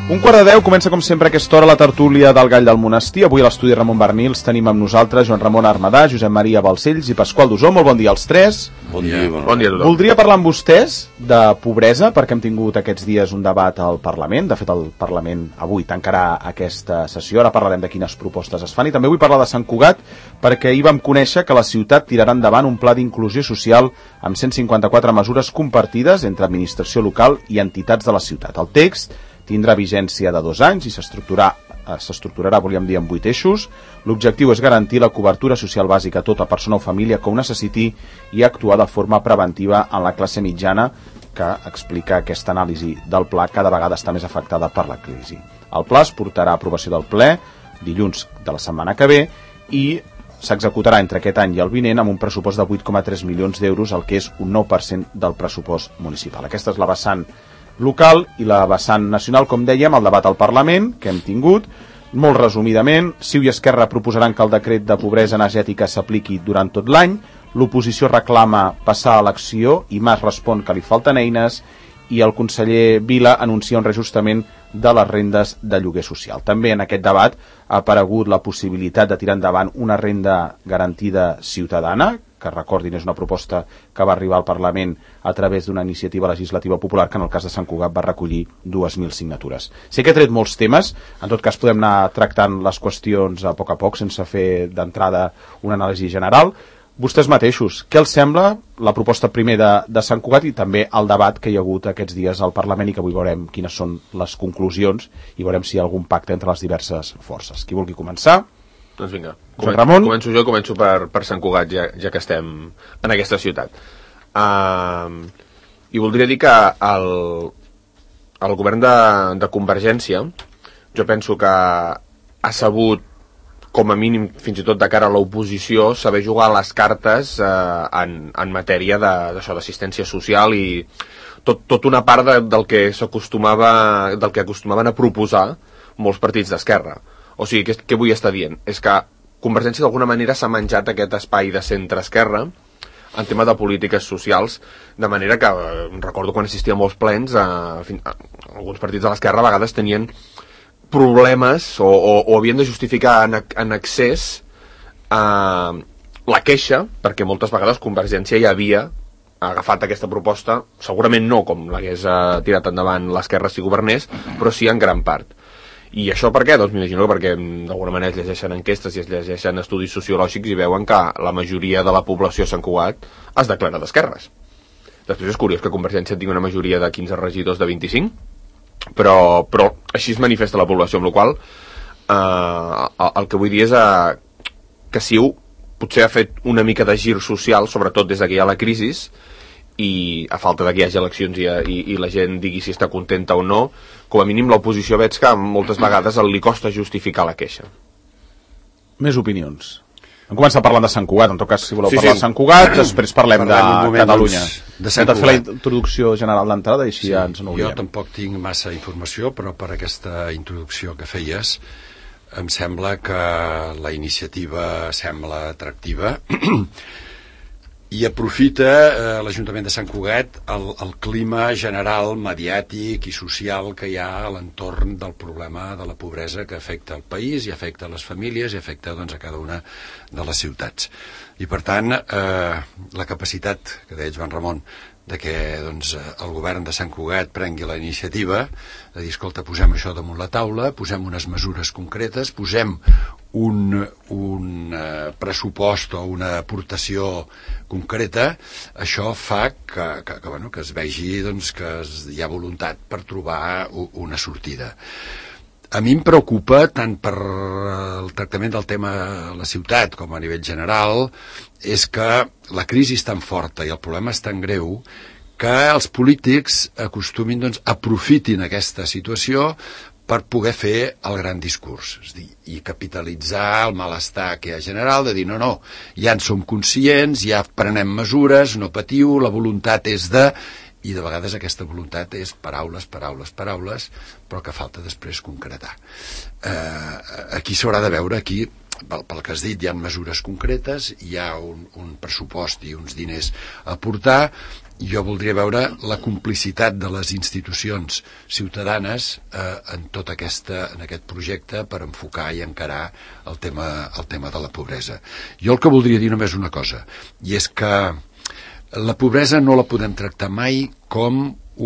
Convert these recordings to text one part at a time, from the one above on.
1:15, comença com sempre a aquesta hora la tertúlia del Gall del Monestir. Avui a l'estudi Ramon Bernils tenim amb nosaltres Joan Ramon Armadà, Josep Maria Balcells i Pasqual Dusó. Molt bon dia als tres. Bon dia a tothom. Voldria parlar amb vostès de pobresa, perquè hem tingut aquests dies un debat al Parlament. De fet, el Parlament avui tancarà aquesta sessió. Ara parlarem de quines propostes es fan. I també vull parlar de Sant Cugat, perquè ahir vam conèixer que la ciutat tirarà endavant un pla d'inclusió social amb 154 mesures compartides entre administració local i entitats de la ciutat. El text tindrà vigència de 2 anys i s'estructurarà, volíem dir, en 8 eixos. L'objectiu és garantir la cobertura social bàsica a tota persona o família que ho necessiti i actuar de forma preventiva en la classe mitjana, que explica aquesta anàlisi del pla cada vegada està més afectada per la crisi. El pla es portarà a aprovació del ple dilluns de la setmana que ve i s'executarà entre aquest any i el vinent amb un pressupost de 8,3 milions d'euros, el que és un 9% del pressupost municipal. Aquesta és la vessant local i la vessant nacional, com dèiem, el debat al Parlament que hem tingut. Molt resumidament, CiU i Esquerra proposaran que el decret de pobresa energètica s'apliqui durant tot l'any, l'oposició reclama passar a l'acció i Mas respon que li falten eines i el conseller Vila anuncia un reajustament de les rendes de lloguer social. També en aquest debat ha aparegut la possibilitat de tirar endavant una renda garantida ciutadana, que recordin és una proposta que va arribar al Parlament a través d'una iniciativa legislativa popular que en el cas de Sant Cugat va recollir 2.000 signatures. Sé que he tret molts temes, en tot cas podem anar tractant les qüestions a poc sense fer d'entrada una anàlisi general. Vostès mateixos, què els sembla la proposta primer de Sant Cugat i també el debat que hi ha hagut aquests dies al Parlament i que avui veurem quines són les conclusions i veurem si hi ha algun pacte entre les diverses forces. Qui vulgui començar? Doncs vinga, començo per Sant Cugat, ja que estem en aquesta ciutat. I voldria dir que el govern de Convergència, jo penso que ha sabut, com a mínim, fins i tot de cara a l'oposició, saber jugar les cartes en matèria d'assistència social i tot una part del que acostumaven a proposar molts partits d'esquerra. O sigui, què vull estar dient? És que Convergència d'alguna manera s'ha menjat aquest espai de centre-esquerra en tema de polítiques socials, de manera que recordo quan assistia a molts plens, alguns partits de l'esquerra a vegades tenien problemes o havien de justificar en excés la queixa, perquè moltes vegades Convergència ja havia agafat aquesta proposta, segurament no com l'hagués tirat endavant l'esquerra si governés, però sí en gran part. I això per què? Doncs m'imagino que perquè d'alguna manera es llegeixen enquestes i es llegeixen estudis sociològics i veuen que la majoria de la població a Sant Cugat es declara d'esquerres. Després és curiós que Convergència tingui una majoria de 15 regidors de 25, però així es manifesta la població, amb la qual el que vull dir és que CiU potser ha fet una mica de gir social, sobretot des que hi ha la crisi, i a falta que hi hagi eleccions i la gent digui si està contenta o no, com a mínim l'oposició veig que moltes vegades li costa justificar la queixa. Més opinions. Hem començat parlant de Sant Cugat, en tot cas si voleu parlar de Sant Cugat, després parlem de Catalunya. Hem de fer la introducció general d'entrada i així ja ens n'oblidem. Jo tampoc tinc massa informació, però per aquesta introducció que feies em sembla que la iniciativa sembla atractiva i aprofita l'Ajuntament de Sant Cugat el clima general, mediàtic i social que hi ha a l'entorn del problema de la pobresa que afecta el país i afecta les famílies i afecta a cada una de les ciutats. I per tant, la capacitat que deia Joan Ramon de que el govern de Sant Cugat prengui la iniciativa de dir, escolta, posem això damunt la taula, posem unes mesures concretes, posem un pressupost o una aportació concreta, això fa que es vegi que hi ha voluntat per trobar una sortida. A mi em preocupa, tant per el tractament del tema a la ciutat com a nivell general, és que la crisi és tan forta i el problema és tan greu que els polítics aprofitin aquesta situació per poder fer el gran discurs, és a dir, i capitalitzar el malestar que hi ha general, de dir, no, ja en som conscients, ja prenem mesures, no patiu, la voluntat és de... I de vegades aquesta voluntat és paraules, però que falta després concretar. Aquí s'haurà de veure, aquí pel que has dit, hi ha mesures concretes, hi ha un pressupost i uns diners a aportar. Jo voldria veure la complicitat de les institucions ciutadanes en aquest projecte per enfocar i encarar el tema de la pobresa. Jo el que voldria dir només una cosa, i és que la pobresa no la podem tractar mai com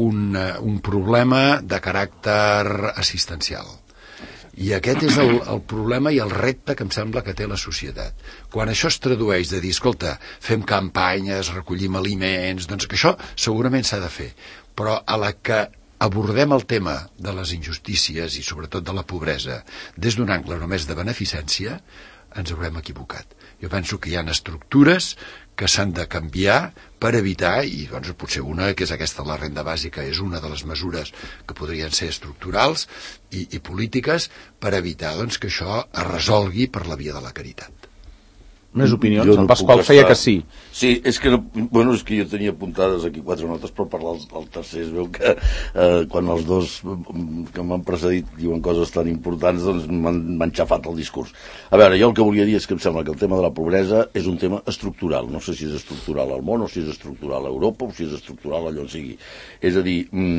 un problema de caràcter assistencial. I aquest és el problema i el repte que em sembla que té la societat. Quan això es tradueix de dir, escolta, fem campanyes, recollim aliments, doncs que això segurament s'ha de fer. Però a la que abordem el tema de les injustícies i sobretot de la pobresa des d'un angle només de beneficència, ens haurem equivocat. Jo penso que hi ha estructures que s'han de canviar per evitar, i doncs potser una que és aquesta, la renda bàsica, és una de les mesures que podrien ser estructurals i polítiques per evitar doncs, que això es resolgui per la via de la caritat. Més opinions? En Pasqual feia que sí. Sí, és que jo tenia apuntades aquí 4 notes, però parlar el tercer es veu que quan els dos que m'han precedit diuen coses tan importants, doncs m'han xafat el discurs. A veure, jo el que volia dir és que em sembla que el tema de la pobresa és un tema estructural. No sé si és estructural al món, o si és estructural a Europa, o si és estructural allò on sigui. És a dir,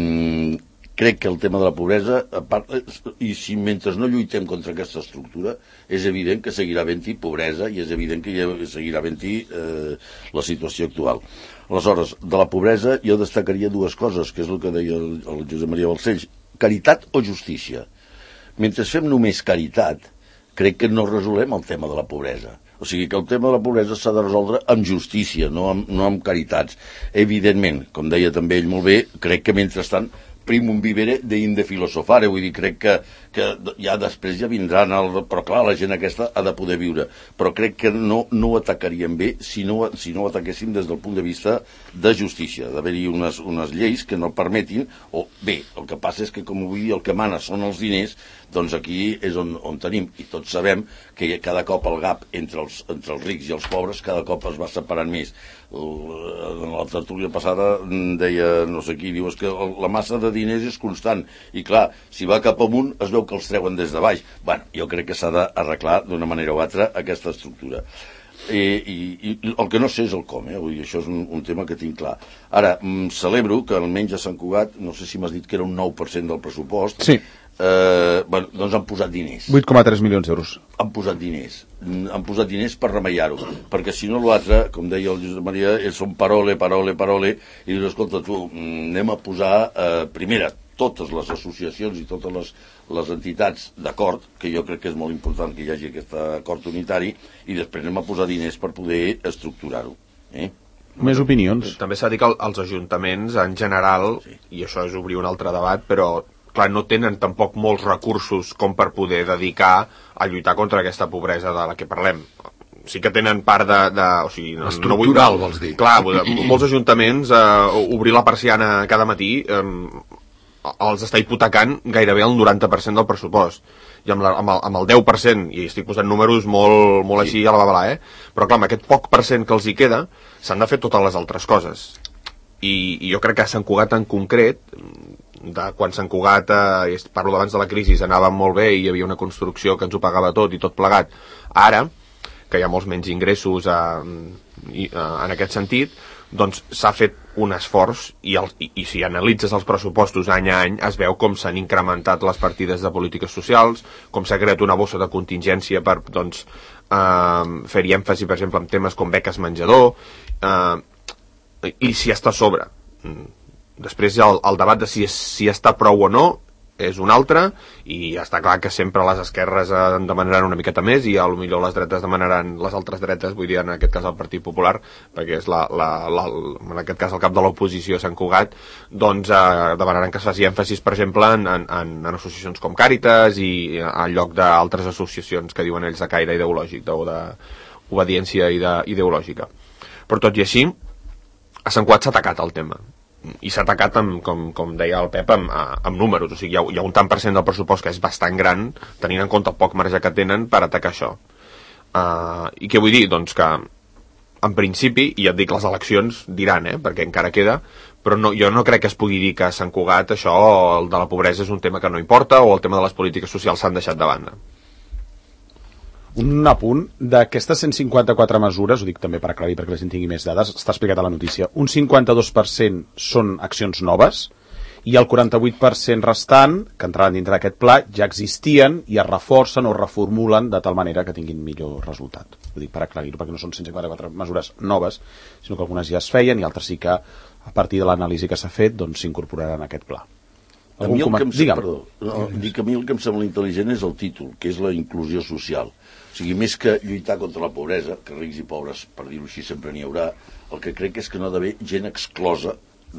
crec que el tema de la pobresa, i si mentre no lluitem contra aquesta estructura, és evident que seguirà havent-hi pobresa i és evident que seguirà havent-hi la situació actual. Aleshores, de la pobresa jo destacaria 2 coses, que és el que deia el Josep Maria Balcells: caritat o justícia. Mentre fem només caritat, crec que no resolem el tema de la pobresa. O sigui que el tema de la pobresa s'ha de resoldre amb justícia, no amb caritats. Evidentment, com deia també ell molt bé, crec que mentrestant primum vivere deinde filosofare, vull dir, crec que ja després ja vindran, però clar, la gent aquesta ha de poder viure, però crec que no ho atacaríem bé si no ho ataquéssim des del punt de vista de justícia, d'haver-hi unes lleis que no permetin, o bé, el que passa és que, com vull dir, el que mana són els diners, doncs aquí és on tenim, i tots sabem que cada cop el gap entre els rics i els pobres cada cop es va separant més. En la tertúlia passada deia, no sé qui, diu, és que la massa de diners és constant, i clar, si va cap amunt es veu que els treuen des de baix. Bueno, jo crec que s'ha d'arreglar d'una manera o altra aquesta estructura. I el que no sé és el com, vull dir, això és un tema que tinc clar. Ara, celebro que almenys a Sant Cugat, no sé si m'has dit que era un 9% del pressupost, sí. Doncs han posat diners. 8,3 milions d'euros. Han posat diners per remeiar-ho, perquè si no l'altre, com deia el Josep Maria, són parole, i dius, escolta, tu, anem a posar primera totes les associacions i totes les entitats d'acord, que jo crec que és molt important que hi hagi aquest acord unitari, i després anem a posar diners per poder estructurar-ho. Més opinions? També s'ha dit que els ajuntaments en general, sí. I això és obrir un altre debat, però clar, no tenen tampoc molts recursos com per poder dedicar a lluitar contra aquesta pobresa de la que parlem. Sí que tenen part o sigui, estructural, vols dir. Clar, molts ajuntaments obrir la persiana cada matí els està hipotecant gairebé el 90% del pressupost. I amb el 10%, i estic posant números molt així a la babalà, però clar, amb aquest poc percent que els hi queda, s'han de fer totes les altres coses. I jo crec que a Sant Cugat en concret, quan Sant Cugat, parlo d'abans de la crisi, anava molt bé i hi havia una construcció que ens ho pagava tot i tot plegat. Ara, que hi ha molts menys ingressos en aquest sentit, doncs s'ha fet un esforç i si analitzes els pressupostos any a any es veu com s'han incrementat les partides de polítiques socials, com s'ha creat una bossa de contingència per fer-hi èmfasi, per exemple, en temes com beques menjador, i si està a sobre. Després el debat de si està prou o no és un altre, i està clar que sempre les esquerres en demanaran una miqueta més i potser les dretes demanaran, les altres dretes, vull dir en aquest cas el Partit Popular, perquè és en aquest cas el cap de l'oposició a Sant Cugat, doncs demanaran que es faci èmfasis, per exemple, en associacions com Càritas i en lloc d'altres associacions que diuen ells de caire ideològic o d'obediència ideològica. Però tot i així, a Sant Cugat s'ha atacat el tema. I s'ha atacat, com deia el Pep, amb números. O sigui, hi ha un tant per cent del pressupost que és bastant gran, tenint en compte el poc marge que tenen per atacar això. I què vull dir? Doncs que, en principi, i ja et dic, les eleccions diran, perquè encara queda, però jo no crec que es pugui dir que a Sant Cugat això, el de la pobresa, és un tema que no importa, o el tema de les polítiques socials s'han deixat de banda. Un apunt, d'aquestes 154 mesures, ho dic també per aclarir perquè la gent tingui més dades, està explicat a la notícia, un 52% són accions noves i el 48% restant, que entraran dintre d'aquest pla, ja existien i es reforcen o reformulen de tal manera que tinguin millor resultat. Ho dic per aclarir-ho, perquè no són 154 mesures noves, sinó que algunes ja es feien i altres sí que, a partir de l'anàlisi que s'ha fet, doncs s'incorporaran a aquest pla. A mi el que em sembla intel·ligent és el títol, que és la inclusió social. O sigui, més que lluitar contra la pobresa, que rics i pobres, per dir-ho així, sempre n'hi haurà, el que crec és que no ha d'haver gent exclosa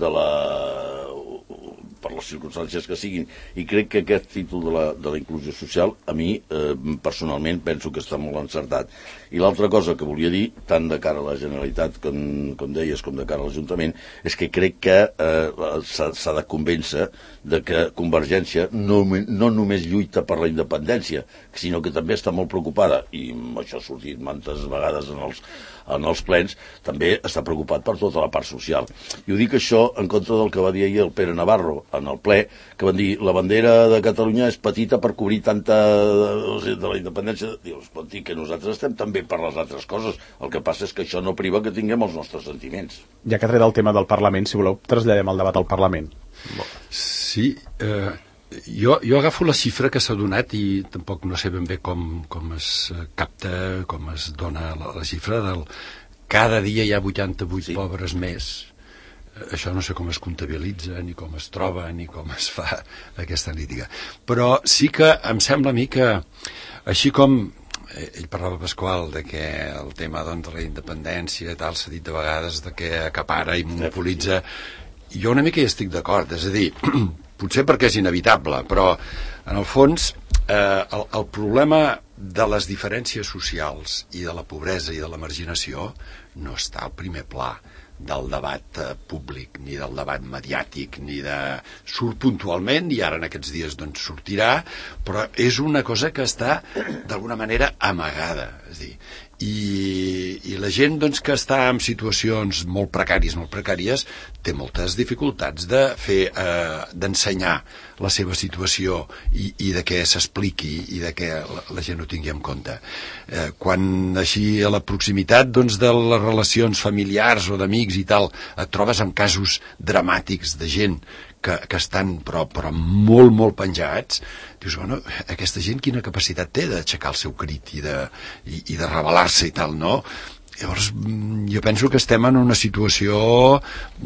per les circumstàncies que siguin, i crec que aquest títol de la inclusió social a mi personalment penso que està molt encertat. I l'altra cosa que volia dir, tant de cara a la Generalitat com deies, com de cara a l'Ajuntament, és que crec que s'ha de convèncer de que Convergència no només lluita per la independència, sinó que també està molt preocupada, i això ha sortit mantes vegades en els plens, també està preocupat per tota la part social. I ho dic això en contra del que va dir ahir el Pere Navarro en el ple, que van dir la bandera de Catalunya és petita per cobrir tanta de la independència. Dius, pot dir que nosaltres estem també per les altres coses. El que passa és que això no priva que tinguem els nostres sentiments. Ja que ha tret el tema del Parlament, si voleu, traslladem el debat al Parlament. Sí, jo agafo la xifra que s'ha donat i tampoc no sé ben bé com es capta, com es dona la xifra del cada dia hi ha 88 pobres més. Això no sé com es comptabilitza, ni com es troba, ni com es fa aquesta analítica. Però sí que em sembla a mi que, així com ell parlava, Pasqual, de que el tema de la independència i tal s'ha dit de vegades de que acapara i monopolitza, jo una mica hi estic d'acord, és a dir, potser perquè és inevitable, però en el fons el problema de les diferències socials i de la pobresa i de la marginació no està al primer pla del debat públic, ni del debat mediàtic, ni de... surt puntualment, i ara en aquests dies doncs sortirà, però és una cosa que està d'alguna manera amagada, és a dir, i la gent doncs, que està en situacions molt precàries té moltes dificultats de fer d'ensenyar la seva situació i de què s'expliqui i de què la gent ho tingui en compte. Quan així a la proximitat doncs, de les relacions familiars o d'amics i tal et trobes amb casos dramàtics de gent que estan però molt penjats, dius, bueno, aquesta gent quina capacitat té d'aixecar el seu crit i de rebel·lar-se i tal, no? Llavors jo penso que estem en una situació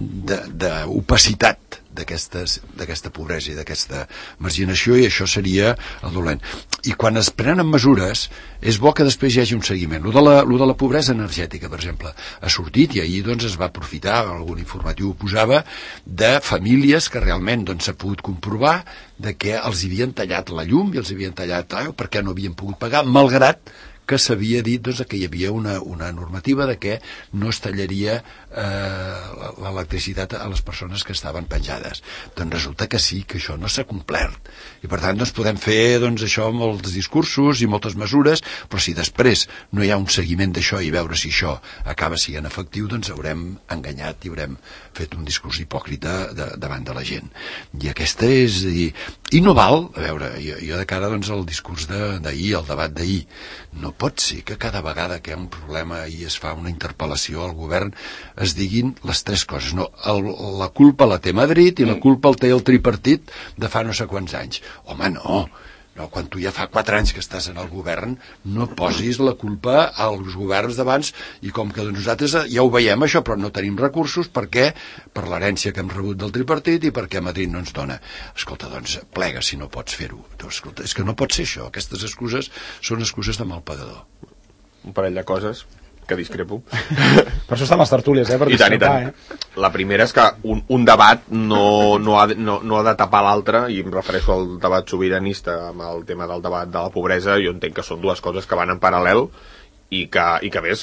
d'opacitat d'aquesta pobresa i d'aquesta marginació, i això seria el dolent. I quan es prenen mesures és bo que després hi hagi un seguiment. Lo de la pobresa energètica, per exemple, ha sortit, i ahir doncs, es va aprofitar, algun informatiu ho posava, de famílies que realment doncs, s'ha pogut comprovar de que els havien tallat la llum i els havien tallat l'aigua perquè no havien pogut pagar, malgrat que s'havia dit doncs, que hi havia una normativa de que no es tallaria l'electricitat a les persones que estaven penjades. Doncs resulta que sí, que això no s'ha complert. I per tant doncs, podem fer doncs, això amb molts discursos i moltes mesures, però si després no hi ha un seguiment d'això i veure si això acaba sent efectiu, doncs haurem enganyat i haurem fet un discurs hipòcrita davant de la gent. I aquesta és... I no val, a veure, jo de cara doncs, al discurs d'ahir, al debat d'ahir, no pot ser que cada vegada que hi ha un problema i es fa una interpel·lació al govern es diguin les tres coses. No, la culpa la té Madrid i la culpa el té el tripartit de fa no sé quants anys. Home, no. Quan tu ja fa 4 anys que estàs en el govern, no posis la culpa als governs d'abans, i com que nosaltres ja ho veiem això, però no tenim recursos, perquè per l'herència que hem rebut del tripartit i perquè Madrid no ens dona. Escolta, doncs plega si no pots fer-ho. Escolta, és que no pot ser això. Aquestes excuses són excuses de mal pagador. Un parell de coses que discrepo. Per això estan les tertúlies, per discrepar, La primera és que un debat no ha de tapar l'altre, i em refereixo al debat sobiranista amb el tema del debat de la pobresa. Jo entenc que són dues coses que van en paral·lel i que més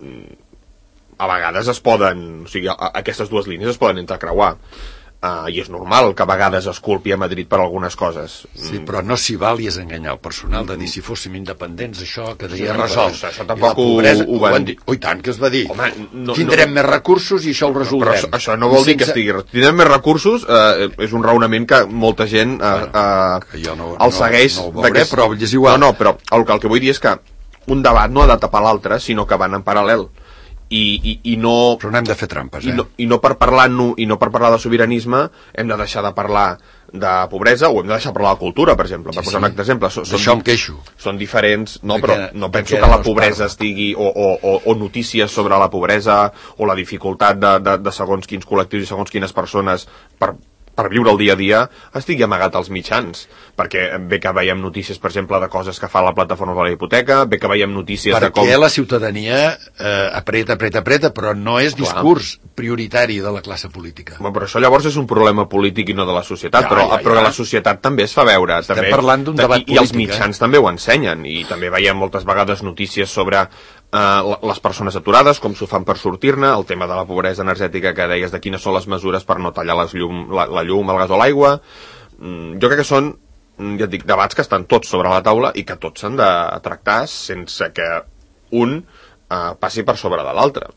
a vegades es poden, o sigui, aquestes dues línies es poden entrecreuar. I és normal que a vegades es culpi a Madrid per algunes coses. Sí, però no s'hi val i és enganyar el personal de dir si fóssim independents això quedaria resolt. Això tampoc ho van dir. I tant que es va dir. Home, tindrem més recursos i això ho resoldrem. Però això no vol dir que tindrem més recursos, és un raonament que molta gent el segueix. No ho veuré, però és igual. No, però el que vull dir és que un debat no ha de tapar l'altre, sinó que van en paral·lel. I no... Però no hem de fer trampes, I no per parlar de sobiranisme hem de deixar de parlar de pobresa o hem de deixar de parlar de cultura, per exemple, per posar un altre exemple. D'això em queixo. Són diferents, no, però no penso que la pobresa estigui, o notícies sobre la pobresa o la dificultat de segons quins col·lectius i segons quines persones per viure el dia a dia, estigui amagat als mitjans. Perquè bé que veiem notícies, per exemple, de coses que fa la plataforma de la hipoteca, bé que veiem notícies de com... Perquè la ciutadania apreta, però no és discurs prioritari de la classe política. Però això llavors és un problema polític i no de la societat, però que la societat també es fa veure. Estem parlant d'un debat polític. I els mitjans també ho ensenyen, i també veiem moltes vegades notícies sobre les persones aturades, com s'ho fan per sortir-ne, el tema de la pobresa energètica que deies, de quines són les mesures per no tallar la llum, el gas o l'aigua. Jo crec que són, ja et dic, debats que estan tots sobre la taula i que tots s'han de tractar sense que un passi per sobre de l'altre.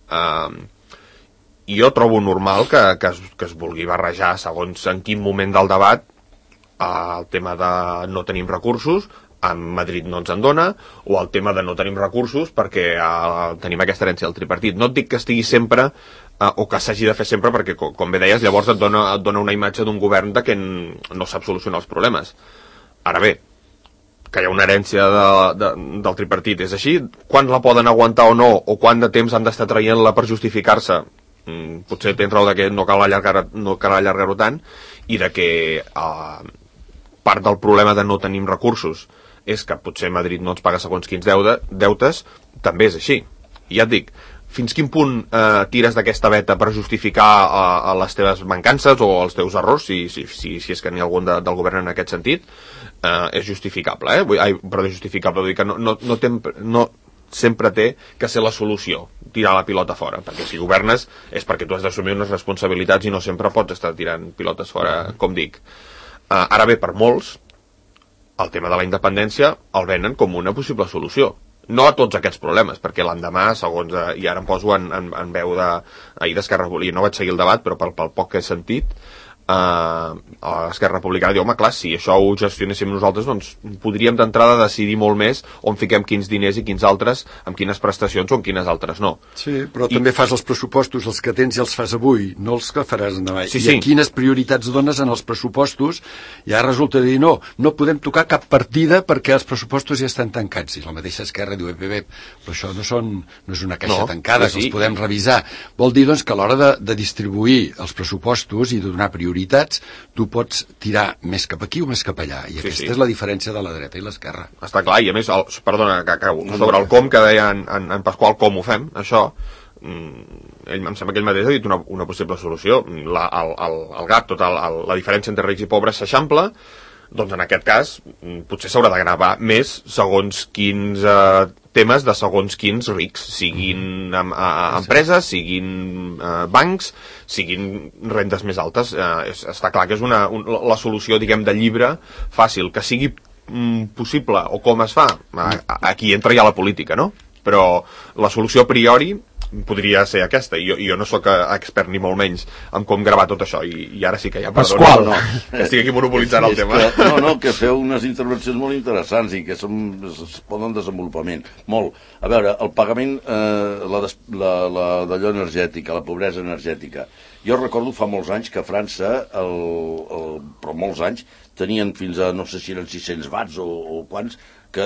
I jo trobo normal que es vulgui barrejar, segons en quin moment del debat, el tema de no tenim recursos, a Madrid no ens en dona, o el tema de no tenim recursos perquè tenim aquesta herència del tripartit. No et dic que estigui sempre o que s'hagi de fer sempre, perquè, com bé deies, llavors et dona una imatge d'un govern de que no sap solucionar els problemes. Ara bé, que hi ha una herència del tripartit és així, quan la poden aguantar o no, o quant de temps han d'estar traient-la per justificar-se, potser tens raó de que no cal allargar-ho tant, i de que part del problema de no tenim recursos és que potser Madrid no ens paga segons quins deutes, també és així. I ja et dic, fins quin punt tires d'aquesta veta per justificar les teves mancances o els teus errors, si és que n'hi ha algun del govern en aquest sentit, és justificable, però és justificable, vull dir que no sempre té que ser la solució, tirar la pilota fora, perquè si governes és perquè tu has d'assumir unes responsabilitats i no sempre pots estar tirant pilotes fora, com dic. Ara bé, per molts, el tema de la independència el venen com una possible solució. No a tots aquests problemes, perquè l'endemà, segons, i ara em poso en veu d'ahir d'Esquerra Republicana, no vaig seguir el debat, però pel poc que he sentit, Esquerra Republicana diu, home, clar, si això ho gestionéssim nosaltres, doncs podríem d'entrada decidir molt més on fiquem quins diners i quins altres, amb quines prestacions o amb quines altres no. Sí, però també fas els pressupostos, els que tens i els fas avui, no els que faràs endavant. Sí. I quines prioritats dones en els pressupostos, ja resulta dir, no podem tocar cap partida perquè els pressupostos ja estan tancats. I la mateixa Esquerra diu, però això no és una caixa tancada, que els podem revisar. Vol dir, doncs, que a l'hora de distribuir els pressupostos i de donar prioritats, tu pots tirar més cap aquí o més cap allà, i aquesta és la diferència de la dreta i l'esquerra. Està clar, i a més, perdona, que acabo, sobre el com que deia en Pasqual, com ho fem, això, ell em sembla que ell mateix ha dit una possible solució. El gap, la diferència entre rics i pobres s'eixampla, doncs en aquest cas potser s'haurà de gravar més segons quins temes de segons quins rics, siguin empreses, siguin bancs, siguin rendes més altes. Està clar que és la solució, diguem, de llibre fàcil, que sigui possible, o com es fa, aquí entra ja la política, no? Però la solució a priori podria ser aquesta, i jo no sóc expert ni molt menys en com gravar tot això, i ara sí que ja perdona, que estic aquí monopolitzant el tema. Que feu unes intervencions molt interessants i que es poden desenvolupament molt. A veure, el pagament, d'allò energètica, la pobresa energètica, jo recordo fa molts anys que a França, però molts anys, tenien fins a, no sé si eren 600 watts o quants, que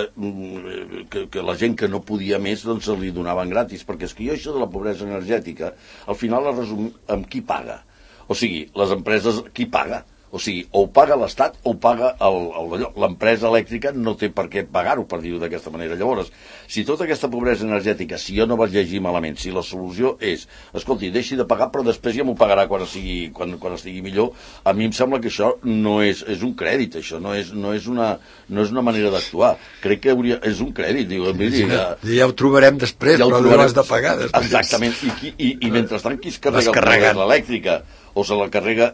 la gent que no podia més doncs se li donaven gratis, perquè és que jo això de la pobresa energètica al final la resum amb qui paga, o sigui, les empreses, qui paga? O sigui, o ho paga l'Estat o ho paga l'empresa elèctrica, no té per què pagar-ho, per dir-ho d'aquesta manera. Llavors, si tota aquesta pobresa energètica, si jo no vaig llegir malament, si la solució és, escolti, deixi de pagar, però després ja m'ho pagarà quan estigui millor, a mi em sembla que això no és un crèdit, això no és una manera d'actuar. Crec que és un crèdit. Ja ho trobarem després, però no l'has de pagar després. Exactament, i mentrestant qui es carrega l'elèctrica o se la carrega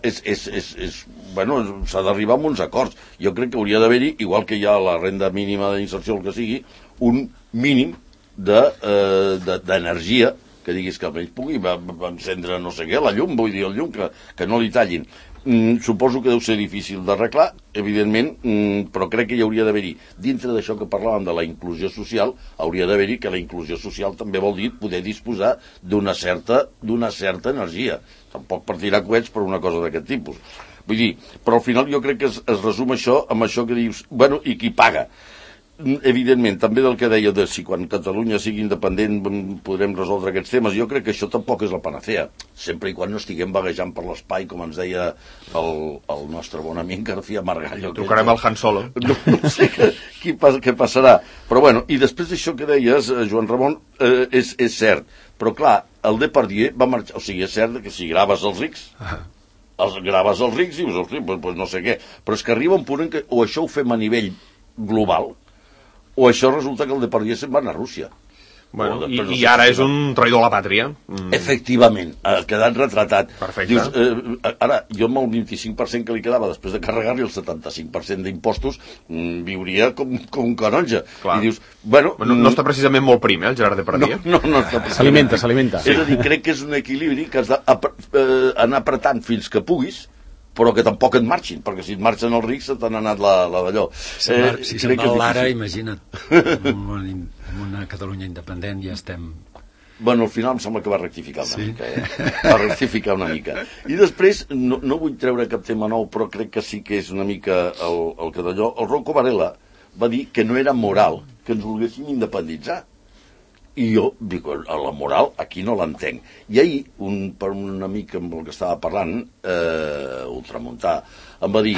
s'ha d'arribar a uns acords. Jo crec que hauria d'haver-hi, igual que hi ha la renda mínima d'inserció, el que sigui, un mínim d'energia que diguis que almenys pugui encendre no sé què, la llum, vull dir, el llum, que no li tallin. suposo que deu ser difícil d'arreglar, evidentment, però crec que hi hauria d'haver-hi, dintre d'això que parlàvem de la inclusió social, hauria d'haver-hi que la inclusió social també vol dir poder disposar d'una certa energia. Tampoc per tirar coets per una cosa d'aquest tipus. Vull dir, però al final jo crec que es resum això amb això que dius, bueno, i qui paga? Evidentment, també del que deia de si quan Catalunya sigui independent podrem resoldre aquests temes, jo crec que això tampoc és la panacea, sempre i quan no estiguem vaguejant per l'espai, com ens deia el nostre bon amic García Margallo. Trucarem al Han Solo. No sé què passarà, però bueno, i després d'això que deies, Joan Ramon, és cert, però clar, el Depardieu va marxar, o sigui, és cert que si graves els rics, graves els rics i dius, hosti, pues no sé què, però és que arriba un punt en què o això ho fem a nivell global, o això resulta que el Depardieu se'n va anar a Rússia. Bueno, i ara és un traïdor a la pàtria. Efectivament, ha quedat retratat. Perfecte. Dius, ara, jo amb el 25% que li quedava després de carregar-li el 75% d'impostos viuria com un canonge. Clar. I dius, bueno... No està precisament molt prim, el Gerard Depardieu. No està precisament. S'alimenta. És a dir, crec que és un equilibri que has d'anar apretant fins que puguis, però que tampoc et marxin, perquè si et marxen els rics se t'han anat la d'allò. Si se'n va l'ara, imagina't, en una Catalunya independent ja estem... Bueno, al final em sembla que va rectificar una mica, Va rectificar una mica. I després, no vull treure cap tema nou, però crec que sí que és una mica el que d'allò... El Rocco Varela va dir que no era moral que ens volguéssim independitzar. I jo dic, la moral aquí no l'entenc. I ahir, per un amic amb el que estava parlant, ultramuntà, em va dir,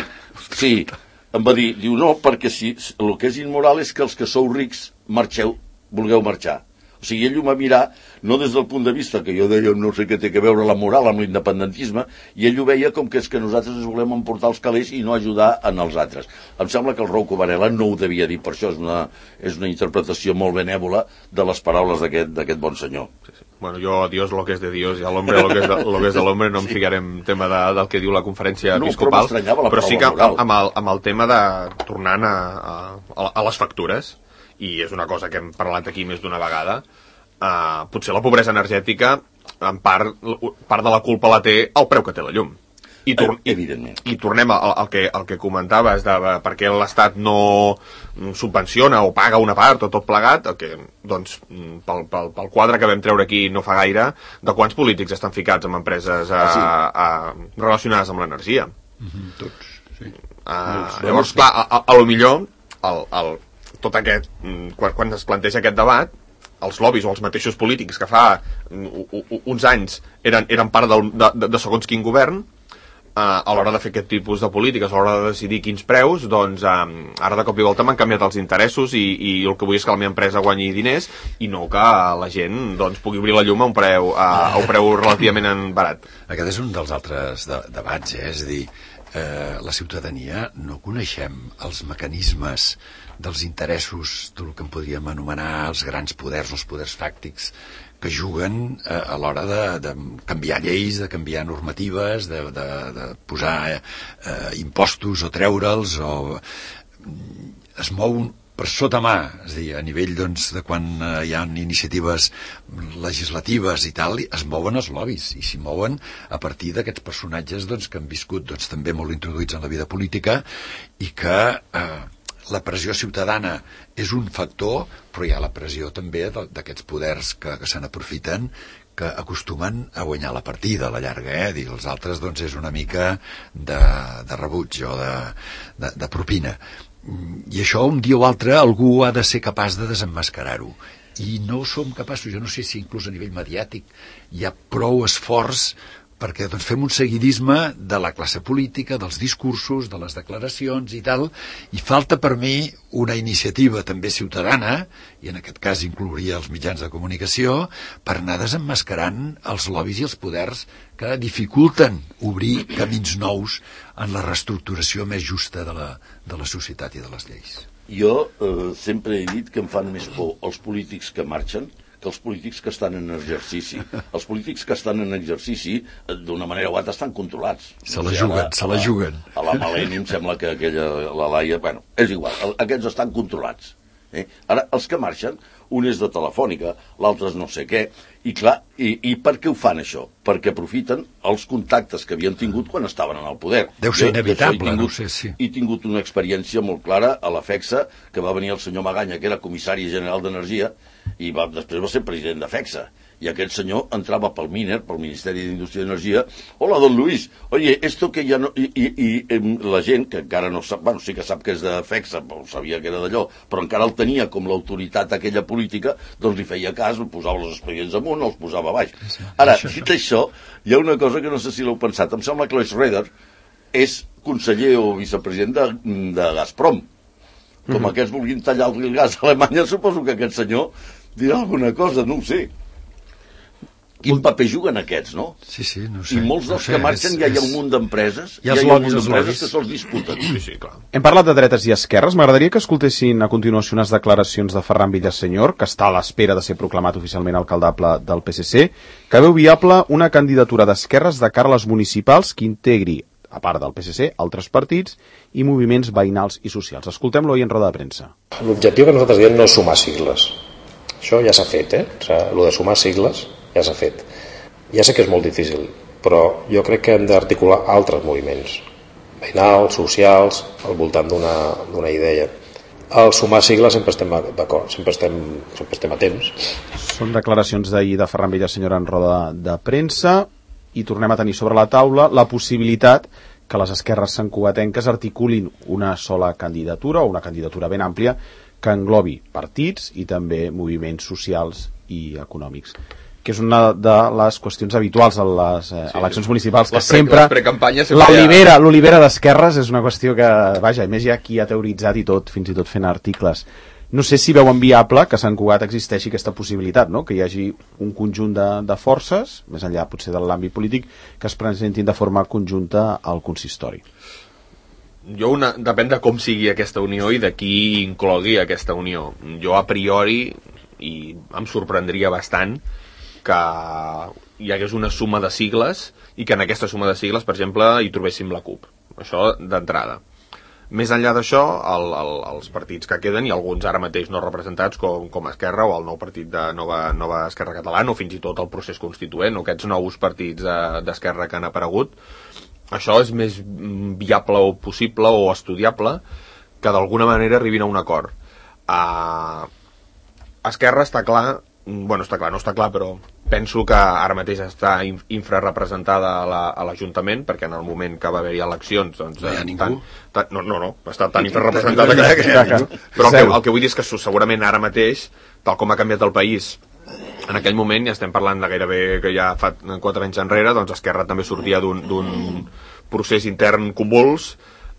diu, no, perquè si el que és immoral és que els que sou rics vulgueu marxar. O sigui, ell ho va mirar, no des del punt de vista que jo deia no sé què té que veure la moral amb l'independentisme, i ell ho veia com que és que nosaltres ens volem emportar els calés i no ajudar en els altres. Em sembla que el Rocco Varela no ho devia dir, per això és una interpretació molt benèvola de les paraules d'aquest bon senyor. Sí. Bueno, yo a Dios lo que es de Dios y al hombre lo que es del hombre, no em ficaré en tema del que diu la conferència episcopal, però sí que amb el tema de tornant a les factures, i és una cosa que hem parlat aquí més d'una vegada, potser la pobresa energètica en part de la culpa la té el preu que té la llum. Evidentment. I tornem al que comentaves de per què l'Estat no subvenciona o paga una part o tot plegat, doncs pel quadre que vam treure aquí no fa gaire, de quants polítics estan ficats en empreses relacionades amb l'energia. Tots, sí. Llavors, clar, a lo millor tot aquest, quan es planteja aquest debat, els lobbies o els mateixos polítics que fa uns anys eren part de segons quin govern, a l'hora de fer aquest tipus de polítiques, a l'hora de decidir quins preus, doncs ara de cop i volta m'han canviat els interessos i el que vull és que la meva empresa guanyi diners i no que la gent doncs, pugui obrir la llum a un preu relativament barat. Aquest és un dels altres debats, és a dir, la ciutadania no coneixem els mecanismes dels interessos del que en podríem anomenar els grans poders, els poders fàctics que juguen a l'hora de canviar lleis, de canviar normatives, de posar impostos o treure'ls, o es mou per sota mà, és a dir, a nivell doncs, de quan hi ha iniciatives legislatives i tal, es mouen els lobbies i s'hi mouen a partir d'aquests personatges doncs, que han viscut doncs, també molt introduïts en la vida política i que la pressió ciutadana és un factor, però hi ha la pressió també d'aquests poders que se n'aprofiten, que acostumen a guanyar la partida a la llarga, Dir, els altres doncs, és una mica de rebuig o de propina. I això un dia o altre algú ha de ser capaç de desemmascarar-ho. I no som capaços, jo no sé si inclús a nivell mediàtic hi ha prou esforç perquè doncs, fem un seguidisme de la classe política, dels discursos, de les declaracions i tal, i falta per mi una iniciativa també ciutadana, i en aquest cas inclouria els mitjans de comunicació, per anar desemmascarant els lobbies i els poders que dificulten obrir camins nous en la reestructuració més justa de la societat i de les lleis. Jo sempre he dit que em fan més por els polítics que marxen que els polítics que estan en exercici. Els polítics que estan en exercici, d'una manera o altra, estan controlats. Se la juguen. A la Maleni em sembla que la Laia... Bueno, és igual, aquests estan controlats. Ara, els que marxen, un és de Telefònica, l'altre és no sé què, i clar, i per què ho fan això? Perquè aprofiten els contactes que havien tingut quan estaven en el poder. Deu ser inevitable, no sé si... He tingut una experiència molt clara a la FEXA, que va venir el senyor Maganya, que era comissari general d'Energia, i després va ser president de FEXA. Y aquel señor entraba pel MINER, pel Ministeri d'Indústria i Energia. Hola, don Luis, oye, esto que ja no... I la gent, que encara no sap, bueno, sí que sap que és de FEXA, sabia que era d'allò, però encara el tenia com l'autoritat aquella política, doncs li feia cas, posava els expedients amunt, els posava a baix. Ara, dit això, hi ha una cosa que no sé si l'heu pensat. Em sembla que l'Schroeder és conseller o vicepresident de Gazprom. Com aquests vulguin tallar el gas a Alemanya, suposo que aquest senyor dirà alguna cosa, no ho sé. Quin paper juguen aquests, no? Sí, no sé. I molts dels que marxen ja hi ha un munt d'empreses, hi ha un munt d'empreses que se'ls disputen. Sí, clar. Hem parlat de dretes i esquerres. M'agradaria que escoltessin a continuació unes declaracions de Ferran Villasenyor, que està a l'espera de ser proclamat oficialment alcaldable del PSC, que veu viable una candidatura d'esquerres de cara a les municipals que integri, a part del PSC, altres partits i moviments veïnals i socials. Escoltem-lo ahir en roda de premsa. L'objectiu que nosaltres diem no és sumar sigles. Això ja s'ha fet, O sigui, lo de sumar sigles ja s'ha fet. Ja sé que és molt difícil, però jo crec que hem d'articular altres moviments veïnals, socials, al voltant d'una idea. Al sumar sigles sempre estem d'acord, sempre estem a temps. Són declaracions d'ahir de Ferran Villasenyor en roda de premsa i tornem a tenir sobre la taula la possibilitat que les esquerres santcugatenques articulin una sola candidatura o una candidatura ben àmplia que englobi partits i també moviments socials i econòmics, que és una de les qüestions habituals a les eleccions municipals, que sempre l'olivera d'esquerres és una qüestió que, vaja, a més hi ha qui ha teoritzat i tot, fins i tot fent articles. No sé si veuen viable que a Sant Cugat existeixi aquesta possibilitat, no? Que hi hagi un conjunt de forces, més enllà potser de l'àmbit polític, que es presentin de forma conjunta al consistori. Depèn de com sigui aquesta unió i de qui inclogui aquesta unió. Jo a priori, i em sorprendria bastant, que hi hagués una suma de sigles i que en aquesta suma de sigles, per exemple, hi trobéssim la CUP. Això d'entrada. Més enllà d'això, els partits que queden, i alguns ara mateix no representats com Esquerra o el nou partit de Nova Esquerra Catalana o fins i tot el procés constituent o aquests nous partits d'Esquerra que han aparegut, això és més viable o possible o estudiable que d'alguna manera arribin a un acord. Esquerra està clar, no està clar, però penso que ara mateix està infrarrepresentada a l'Ajuntament, perquè en el moment que va haver-hi eleccions doncs, no hi ha ningú. No, està tan infrarrepresentada que però el que vull dir és que segurament ara mateix, tal com ha canviat el país, en aquell moment, ja estem parlant de gairebé que ja fa 4 anys enrere, doncs Esquerra també sortia d'un procés intern convuls.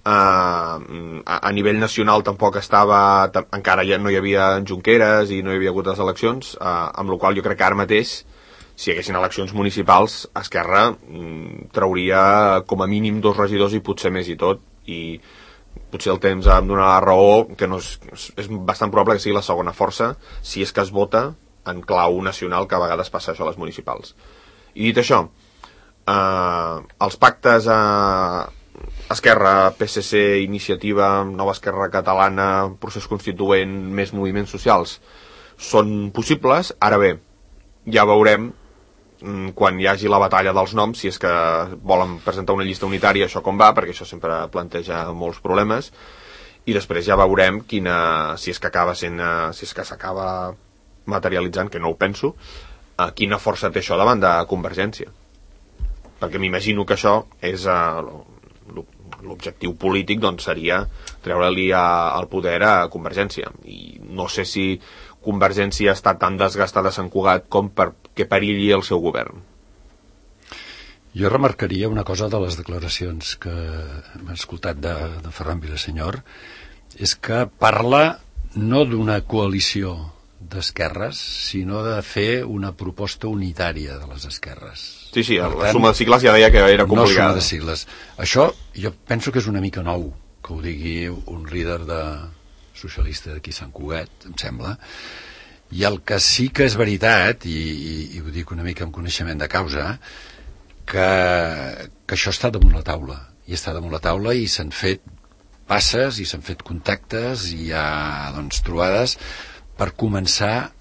A nivell nacional tampoc estava, encara ja no hi havia Junqueras i no hi havia hagut les eleccions, amb la qual jo crec que ara mateix, si hi haguessin eleccions municipals, Esquerra trauria com a mínim 2 regidors i potser més i tot, i potser el temps em dona la raó que no és bastant probable que sigui la segona força si és que es vota en clau nacional, que a vegades passa això a les municipals. I dit això, els pactes Esquerra, PSC, Iniciativa, Nova Esquerra Catalana, procés constituent, més moviments socials, són possibles. Ara bé, ja veurem quan hi hagi la batalla dels noms, si és que volen presentar una llista unitària, això com va, perquè això sempre planteja molts problemes, i després ja veurem si és que s'acaba materialitzant, que no ho penso, quina força té això davant de Convergència. Perquè m'imagino que això és l'objectiu polític, doncs seria treure-li el poder a Convergència, i no sé si Convergència està tan desgastada a Sant Cugat com perquè perilli el seu govern. Jo remarcaria una cosa de les declaracions que hem escoltat de Ferran Villasenyor, és que parla no d'una coalició d'esquerres, sinó de fer una proposta unitària de les esquerres. Sí, la suma de sigles ja deia que era complicada. No suma de sigles. Això jo penso que és una mica nou, que ho digui un líder socialista d'aquí Sant Cugat, em sembla. I el que sí que és veritat, i ho dic una mica amb coneixement de causa, que això està damunt la taula. I està damunt la taula i s'han fet passes i s'han fet contactes i hi ha trobades per començar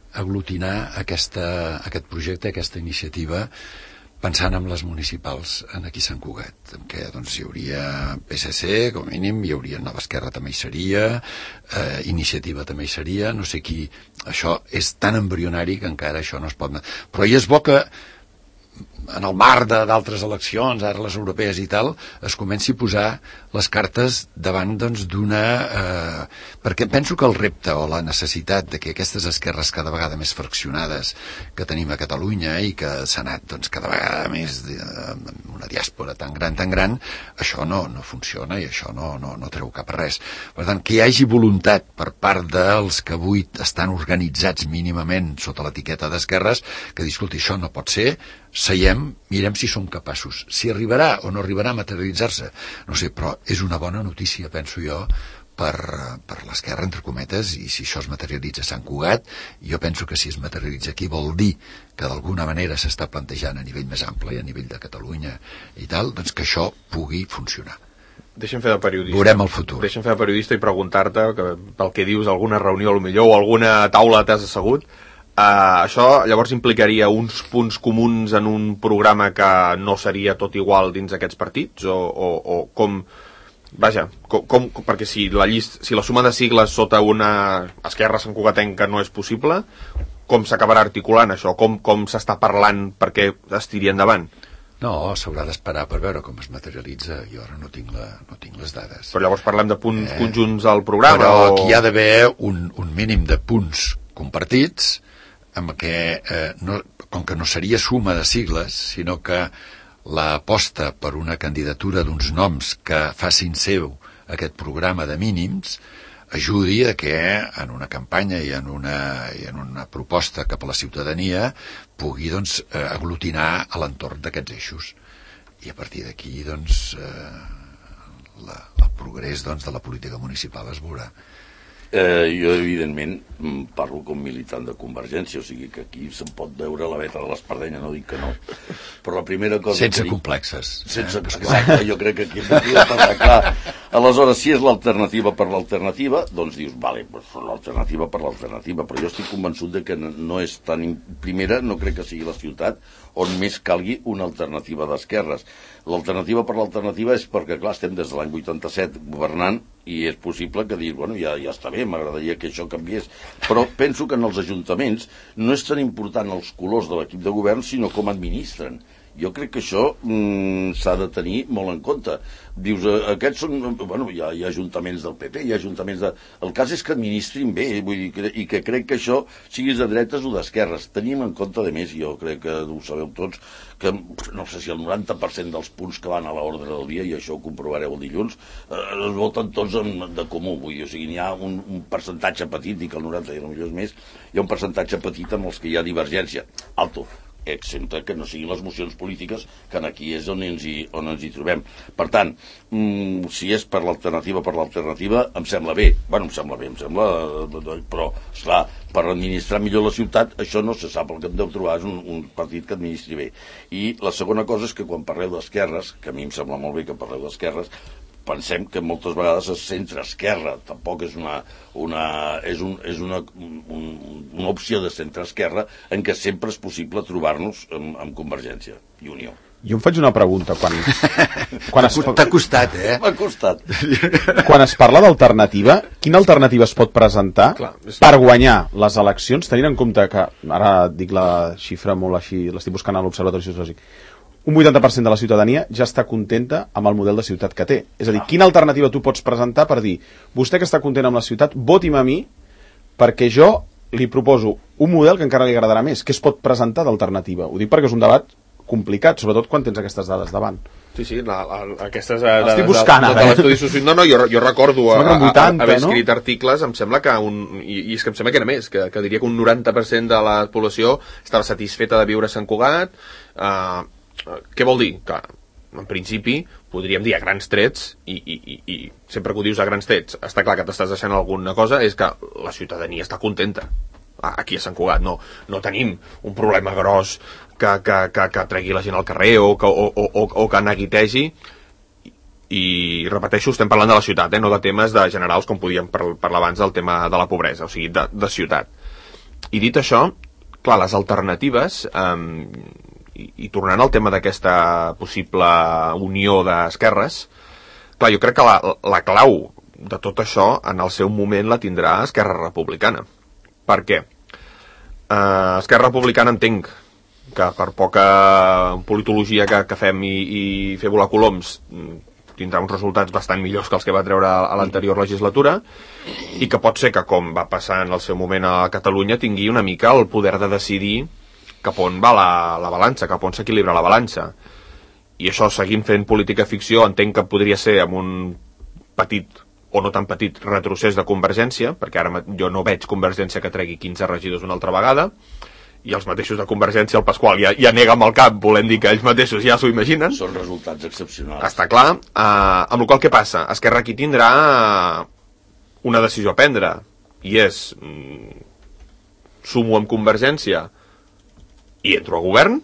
aglutinar aquest projecte, aquesta iniciativa, pensant en les municipals aquí a Sant Cugat, en què doncs, hi hauria PSC, com a mínim, hi hauria Nova Esquerra, també hi seria, Iniciativa també hi seria, no sé qui. Això és tan embrionari que encara això no es pot... Però és bo que en el marc d'altres eleccions, ara les europees i tal, es comenci a posar les cartes davant doncs, d'una... perquè penso que el repte o la necessitat de que aquestes esquerres cada vegada més fraccionades que tenim a Catalunya i que s'ha anat doncs, cada vegada més amb una diàspora tan gran, això no funciona i això no treu cap a res. Per tant, que hi hagi voluntat per part dels que avui estan organitzats mínimament sota l'etiqueta d'esquerres, que dir, escolti, això no pot ser, seiem, mirem si som capaços. Si arribarà o no arribarà a materialitzar-se, no sé, però és una bona notícia, penso jo, per l'esquerra, entre cometes, i si això es materialitza a Sant Cugat, jo penso que si es materialitza aquí vol dir que d'alguna manera s'està plantejant a nivell més ample i a nivell de Catalunya i tal, doncs que això pugui funcionar. Deixa'm fer de periodista. Veurem el futur. Deixa'm fer de periodista i preguntar-te, que pel que dius, alguna reunió millor o alguna taula t'has assegut, això llavors implicaria uns punts comuns en un programa que no seria tot igual dins aquests partits? O com... Vaja, perquè si la suma de sigles sota una esquerra santcugatenca no és possible, com s'acabarà articulant això? Com s'està parlant perquè es tiri endavant? No, s'haurà d'esperar per veure com es materialitza. Jo ara no tinc les dades. Però llavors parlem de punts conjunts al programa? Però aquí hi ha d'haver un mínim de punts compartits amb què, com que no seria suma de sigles, sinó que l'aposta per una candidatura d'uns noms que facin seu aquest programa de mínims ajudi a que en una campanya i en una proposta cap a la ciutadania pugui doncs, aglutinar a l'entorn d'aquests eixos. I a partir d'aquí doncs, el progrés doncs, de la política municipal es veurà. Jo, evidentment, parlo com militant de Convergència, o sigui que aquí se'n pot veure la veta de l'espardenya, no dic que no. Però la primera cosa... Sense complexes. Exacte, jo crec que aquí hauria de parlar clar. Aleshores, si és l'alternativa per l'alternativa, doncs dius, vale, l'alternativa per l'alternativa, però jo estic convençut de que no és tan... Primera, no crec que sigui la ciutat on més calgui una alternativa d'esquerres. L'alternativa per l'alternativa és perquè, clar, estem des de l'any 87 governant i és possible que diguis, bueno, ja està bé, m'agradaria que això canviés. Però penso que en els ajuntaments no és tan important els colors de l'equip de govern, sinó com administren. Jo crec que això s'ha de tenir molt en compte. Dius, aquests són... Bueno, hi ha ajuntaments del PP, hi ha ajuntaments de... El cas és que administrin bé, vull dir, i que crec que això siguis de dretes o d'esquerres. Tenim en compte, de més, jo crec que ho sabeu tots, que no sé si el 90% dels punts que van a l'ordre del dia, i això ho comprovareu el dilluns, es voten tots de comú. Vull dir, o sigui, n'hi ha un percentatge petit, dic el 90 i potser és més, hi ha un percentatge petit amb els que hi ha divergència. Alto. Excepte que no siguin les mocions polítiques, que aquí és on ens hi trobem. Per tant, si és per l'alternativa, em sembla bé. Bueno, em sembla... Però, esclar, per administrar millor la ciutat, això no se sap. El que hem de trobar és un partit que administri bé. I la segona cosa és que quan parleu d'esquerres, que a mi em sembla molt bé que parleu d'esquerres, pensem que moltes vegades és centre-esquerra, tampoc és una opció de centre-esquerra en què sempre és possible trobar-nos amb Convergència i Unió. Jo em faig una pregunta. T'ha costat, eh? M'ha costat. Quan es parla d'alternativa, quina alternativa es pot presentar per guanyar les eleccions, tenint en compte que, ara dic la xifra molt així, l'estic buscant a l'Observatori Sociològic, un 80% de la ciutadania ja està contenta amb el model de ciutat que té. És a dir, quina alternativa tu pots presentar per dir, vostè que està content amb la ciutat, voti'm a mi perquè jo li proposo un model que encara li agradarà més. Què es pot presentar d'alternativa? Ho dic perquè és un debat complicat, sobretot quan tens aquestes dades davant. Sí, aquestes... Estic buscant ara. No, jo recordo haver escrit articles, em sembla que i és que em sembla que era més, que diria que un 90% de la població estava satisfeta de viure a Sant Cugat. Què vol dir? Que en principi podríem dir a grans trets i sempre que ho dius a grans trets està clar que t'estàs deixant alguna cosa, és que la ciutadania està contenta aquí a Sant Cugat. No tenim un problema gros que tregui la gent al carrer o que neguitegi, i repeteixo, estem parlant de la ciutat, no de temes de generals com podíem parlar abans del tema de la pobresa, o sigui, de ciutat. I dit això, clar, les alternatives, i tornant al tema d'aquesta possible unió d'esquerres, clar, jo crec que la clau de tot això en el seu moment la tindrà Esquerra Republicana. Per què? Esquerra Republicana entenc que per poca politologia que fem i fer volar coloms tindrà uns resultats bastant millors que els que va treure a l'anterior legislatura i que pot ser que, com va passar en el seu moment a Catalunya, tingui una mica el poder de decidir cap on va la balança, cap on s'equilibra la balança. I això, seguint fent política ficció, entenc que podria ser amb un petit o no tan petit retrocés de Convergència, perquè ara jo no veig Convergència que tregui 15 regidors una altra vegada, i els mateixos de Convergència, el Pasqual ja nega amb el cap, volem dir que ells mateixos ja s'ho imaginen. Són resultats excepcionals. Està clar. Amb el qual, què passa? Esquerra aquí tindrà una decisió a prendre, i és sumo amb Convergència i entro a govern,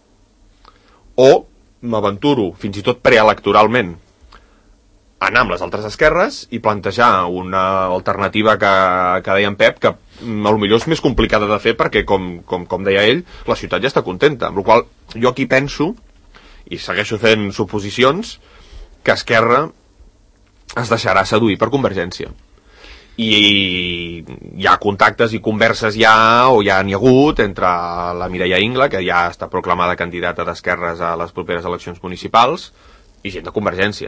o m'aventuro, fins i tot preelectoralment, anar amb les altres esquerres i plantejar una alternativa que deia en Pep, que potser és més complicada de fer perquè, com deia ell, la ciutat ja està contenta. Amb la qual jo aquí penso, i segueixo fent suposicions, que Esquerra es deixarà seduir per Convergència. I hi ha contactes i converses o ja n'hi ha hagut entre la Mireia Ingla, que ja està proclamada candidata d'esquerres a les properes eleccions municipals, i gent de Convergència.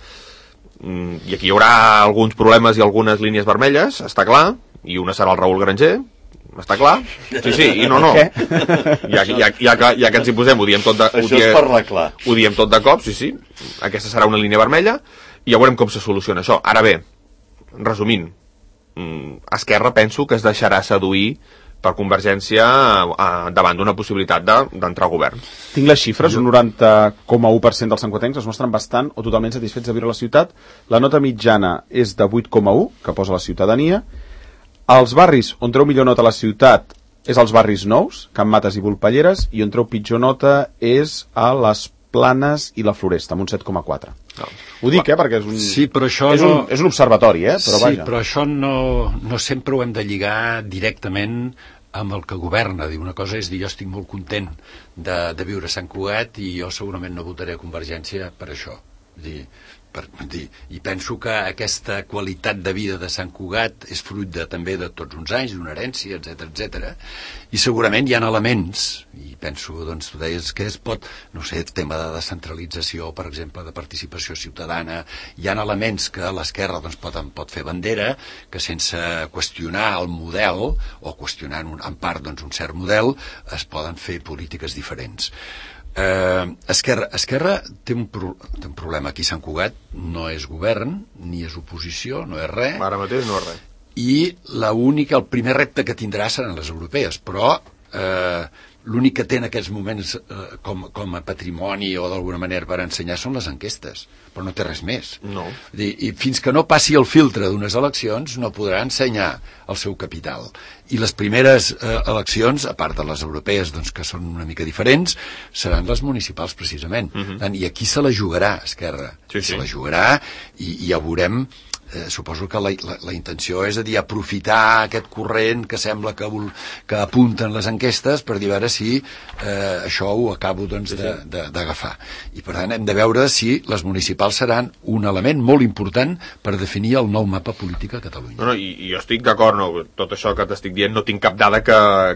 I aquí hi haurà alguns problemes i algunes línies vermelles, està clar, i una serà el Raül Granger, està clar. Sí, i no. Ja que ens hi posem, ho diem tot de... Això és parlar clar. Ho diem tot de cop, sí. Aquesta serà una línia vermella, i ja veurem com se soluciona això. Ara bé, resumint, Esquerra penso que es deixarà seduir per Convergència davant d'una possibilitat d'entrar al govern. Tinc les xifres, un 90,1% dels sancotencs es mostren bastant o totalment satisfets de viure a la ciutat. La nota mitjana és de 8,1, que posa la ciutadania. Els barris on treu millor nota a la ciutat és als barris nous, Can Mates i Volpelleres, i on treu pitjor nota és a les Planes i la Floresta, amb un 7,4. Ho dic, perquè és un... Sí, però això és un observatori, però sí, vaja. però això no sempre ho hem de lligar directament amb el que governa. Una cosa és dir, jo estic molt content de viure a Sant Cugat i jo segurament no votaré a Convergència per això. I penso que aquesta qualitat de vida de Sant Cugat és fruit també de tots uns anys, d'una herència, etc. I segurament hi ha elements, i penso, tu deies que es pot, no sé, el tema de descentralització, per exemple, de participació ciutadana, hi ha elements que l'esquerra pot fer bandera, que sense qüestionar el model, o qüestionant en part un cert model, es poden fer polítiques diferents. Esquerra té un problema aquí a Sant Cugat, no és govern ni és oposició, no és res, ara mateix no és res, i el primer repte que tindrà seran les europees, però l'únic que té en aquests moments com a patrimoni o d'alguna manera per ensenyar són les enquestes, però no té res més. No. I fins que no passi el filtre d'unes eleccions no podrà ensenyar el seu capital. I les primeres eleccions, a part de les europees, que són una mica diferents, seran les municipals precisament. I aquí se la jugarà Esquerra. Sí. Se la jugarà i ja veurem. Suposo que la intenció és aprofitar aquest corrent que sembla que apunten les enquestes per dir a veure si això ho acabo d'agafar. I per tant hem de veure si les municipals seran un element molt important per definir el nou mapa polític a Catalunya. No, i jo estic d'acord, tot això que t'estic dient no tinc cap dada que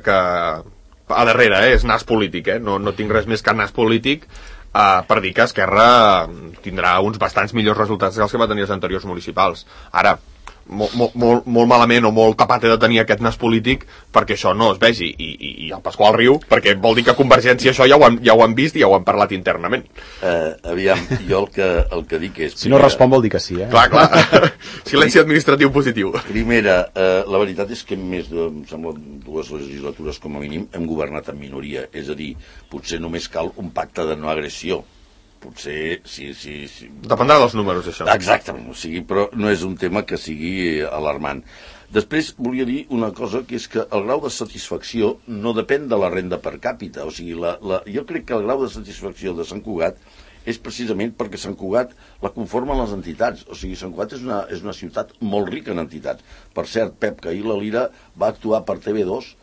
a darrere, és nas polític, no tinc res més que nas polític, per dir que Esquerra tindrà uns bastants millors resultats que els que va tenir els anteriors municipals. Ara, molt malament o molt tapat de tenir aquest nas polític perquè això no es vegi, i el Pasqual riu perquè vol dir que Convergència això ja ho han vist i ja ho han parlat internament. Aviam, jo el que dic és... Si no respon vol dir que sí, Clar. Silenci administratiu positiu. Primera, la veritat és que en més de, em sembla, 2 legislatures com a mínim hem governat en minoria, és a dir, potser només cal un pacte de no agressió. Potser, sí. Dependrà dels números, això. Exactament, però no és un tema que sigui alarmant. Després volia dir una cosa, que és que el grau de satisfacció no depèn de la renda per càpita. O sigui, jo crec que el grau de satisfacció de Sant Cugat és precisament perquè Sant Cugat la conformen les entitats. O sigui, Sant Cugat és una ciutat molt rica en entitats. Per cert, Pep, que ahir la Lira va actuar per TV2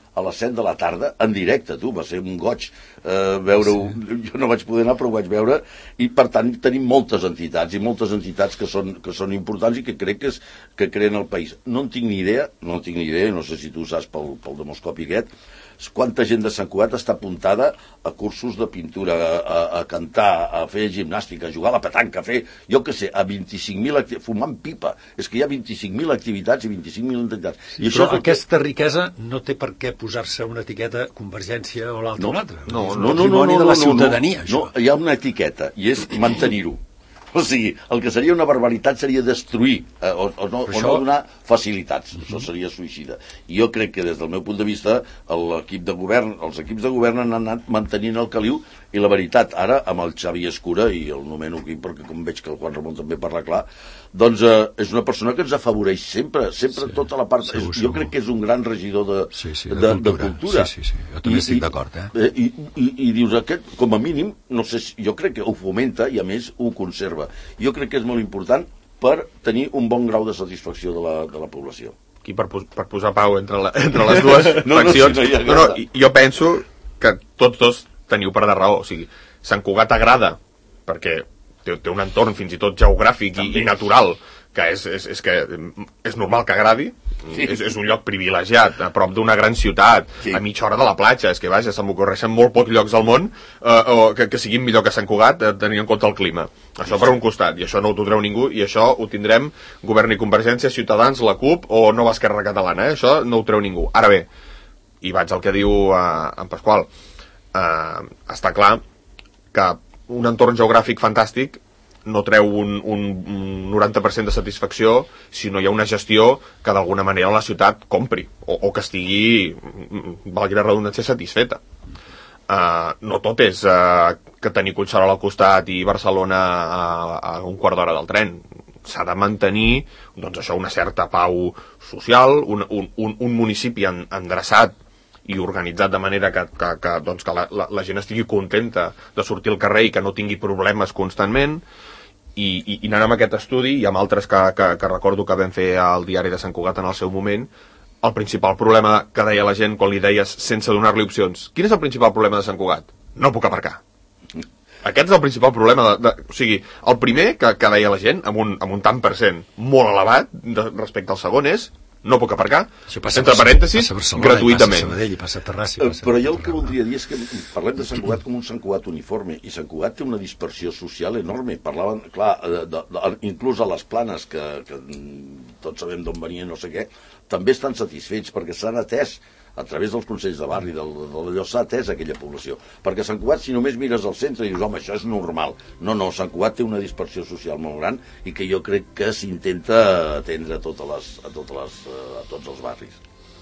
a les 7 de la tarda, en directe, tu, va ser un goig veure-ho, jo no vaig poder anar però ho vaig veure, i per tant tenim moltes entitats que són importants i que crec que creen el país. No en tinc ni idea, no sé si tu ho saps pel demoscopi aquest, quanta gent de Sant Cugat està apuntada a cursos de pintura, a cantar, a fer gimnàstica, a jugar a la petanca, a fer, jo què sé, a 25.000 fumant pipa. És que hi ha 25.000 activitats i 25.000 entitats. Sí, i però aquesta riquesa no té per què posar-se una etiqueta Convergència o l'altra o l'altra. No, patrimoni de la ciutadania, això. No, hi ha una etiqueta, i és mantenir-ho. O sigui, el que seria una barbaritat seria destruir o no donar facilitats. Això seria suïcida. I jo crec que des del meu punt de vista els equips de govern han anat mantenint el caliu, i la veritat, ara amb el Xavi Escura, i el nomeno aquí perquè com veig que el Juan Ramon també parla clar, doncs és una persona que ens afavoreix sempre tota la part. Jo crec que és un gran regidor de cultura. Sí, jo també estic d'acord. I dius, aquest, com a mínim, no sé, jo crec que ho fomenta i a més ho conserva. Jo crec que és molt important per tenir un bon grau de satisfacció de la població. Aquí per posar pau entre les dues faccions. Jo penso que tots dos teniu part de raó. O sigui, Sant Cugat agrada perquè té un entorn fins i tot geogràfic i natural que és normal que agradi. Sí. És un lloc privilegiat, a prop d'una gran ciutat, sí. A mitja hora de la platja. És que, vaja, se m'ocorreixen molt pocs llocs al món que siguin millor que Sant Cugat, tenint en compte el clima. Això per un costat, i això no ho treu ningú, i això ho tindrem Govern i Convergència, Ciutadans, la CUP o Nova Esquerra Catalana. Això no ho treu ningú. Ara bé, i vaig al que diu en Pasqual, està clar que un entorn geogràfic fantàstic no treu un 90% de satisfacció si no hi ha una gestió que d'alguna manera la ciutat compri o que estigui, valgui la redundància, satisfeta. No tot és que tenir Collserola al costat i Barcelona a un quart d'hora del tren. S'ha de mantenir, doncs això, una certa pau social, un municipi endreçat i organitzat de manera que la gent estigui contenta de sortir al carrer i que no tingui problemes constantment. I anant amb aquest estudi i amb altres que recordo que vam fer al diari de Sant Cugat en el seu moment, el principal problema que deia la gent quan li deies sense donar-li opcions: quin és el principal problema de Sant Cugat? No puc aparcar. Aquest és el principal problema o sigui, el primer que deia la gent amb un tant per cent molt elevat respecte al segon és: no puc aparcar, entre parèntesis, gratuïtament. Però jo el que voldria dir és que parlem de Sant Cugat com un Sant Cugat uniforme, i Sant Cugat té una dispersió social enorme. Parlaven, clar, inclús a les Planes, que tots sabem d'on venien, no sé què, també estan satisfets perquè s'han atès a través dels consells de barri, d'allò s'ha atès aquella població. Perquè Sant Cugat, si només mires al centre i dius, home, això és normal. No, Sant Cugat té una dispersió social molt gran i que jo crec que s'intenta atendre a tots els barris.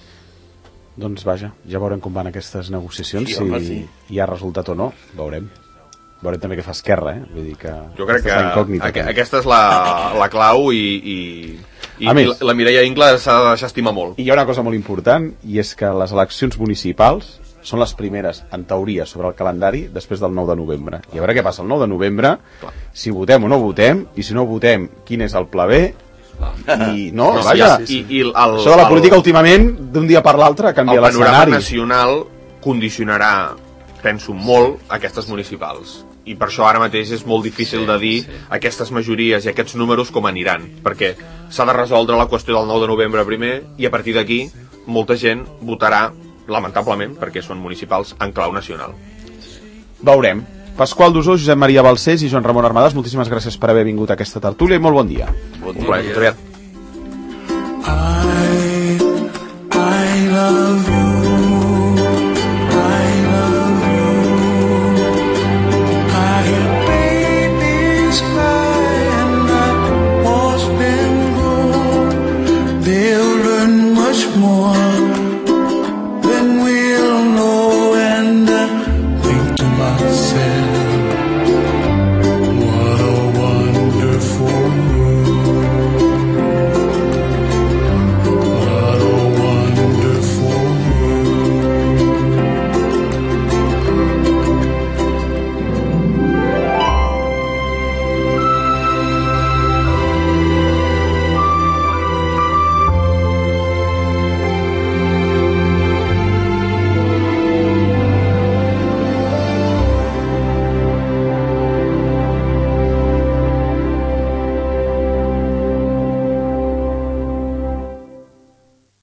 Doncs vaja, ja veurem com van aquestes negociacions, si hi ha resultat o no, veurem també què fa Esquerra, vull dir que jo crec que aquesta és la clau i la Mireia Ingla s'ha de deixar estimar molt. I hi ha una cosa molt important, i és que les eleccions municipals són les primeres, en teoria, sobre el calendari després del 9 de novembre. I a veure què passa el 9 de novembre, si votem o no votem, i si no votem, quin és el pla B. I no, vaja, això de la política últimament d'un dia per l'altre canvia l'escenari. El panorama nacional condicionarà, penso, molt aquestes municipals, i per això ara mateix és molt difícil de dir aquestes majories i aquests números com aniran, perquè s'ha de resoldre la qüestió del 9 de novembre primer, i a partir d'aquí molta gent votarà, lamentablement, perquè són municipals, en clau nacional. Veurem. Pasqual Dusó, Josep Maria Balcells i Joan Ramon Armadas, moltíssimes gràcies per haver vingut a aquesta tertúlia i molt bon dia. Bon dia.